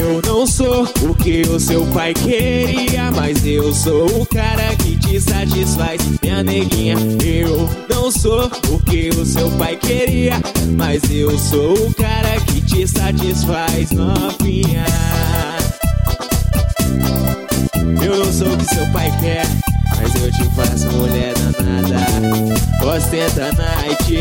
Eu não sou o que o seu pai queria, mas eu sou o cara que te satisfaz, minha neguinha. Eu não sou o que o seu pai queria, mas eu sou o cara que te satisfaz, novinha. Eu não sou o que seu pai quer, mas eu te faço mulher danada. Ostenta night.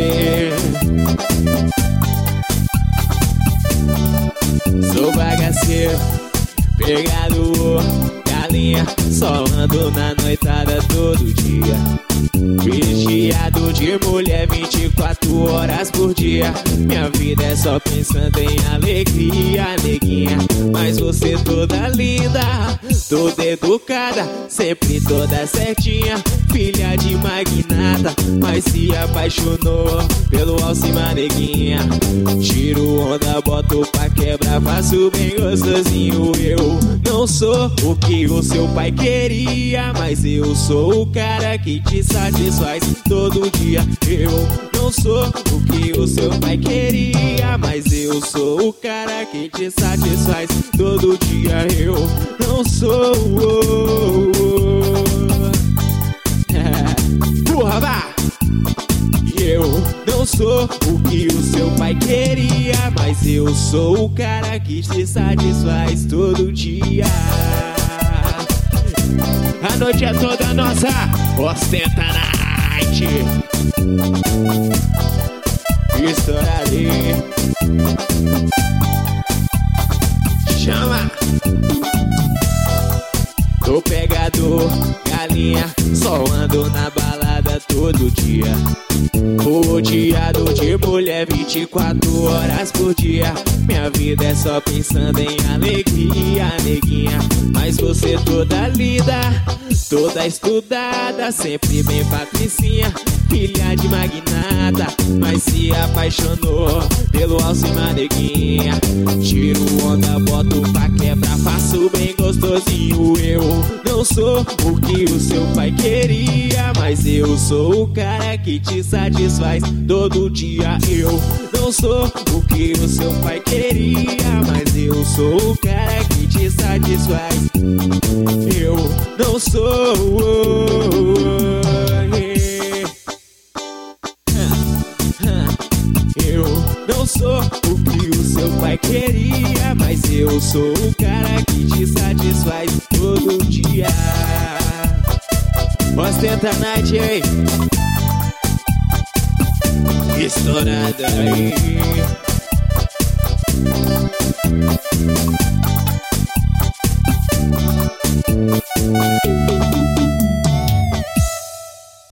Sou bagaceiro, pegado, galinha, só ando na noitada todo dia. Vigiado de mulher 24 horas por dia. Minha vida é só pensando em alegria, neguinha. Mas você toda linda, toda educada, sempre toda certinha, filha de magnata, mas se apaixonou pelo Alcima, neguinha. Tiro onda, boto pra quebrar, faço bem gostosinho. Eu não sou o que o seu pai queria, mas eu sou o cara que te satisfaz todo dia. Eu não sou o que o seu pai queria, mas eu sou o cara que te satisfaz todo dia. Eu não sou porra, vá! Eu não sou o que o seu pai queria, mas eu sou o cara que te satisfaz todo dia. A noite é toda nossa, ostenta night. Estoura ali. Chama. Tô pegador, galinha, só ando na balada todo dia. Rodeado de mulher 24 horas por dia. Minha vida é só pensando em alegria, neguinha. Mas você toda linda, toda estudada, sempre bem patricinha, filha de magnata, mas se apaixonou pelo Alcima, neguinha. Tiro onda, boto pra quebrar, faço bem gostosinho. Eu não sou o que o seu pai queria, mas eu sou o cara que te satisfaz todo dia. Eu não sou o que o seu pai queria, mas eu sou o cara que te satisfaz. Eu não sou eu não sou o que o seu pai queria, mas eu sou o cara que te satisfaz todo dia. Ostenta night, ei. Estourada aí.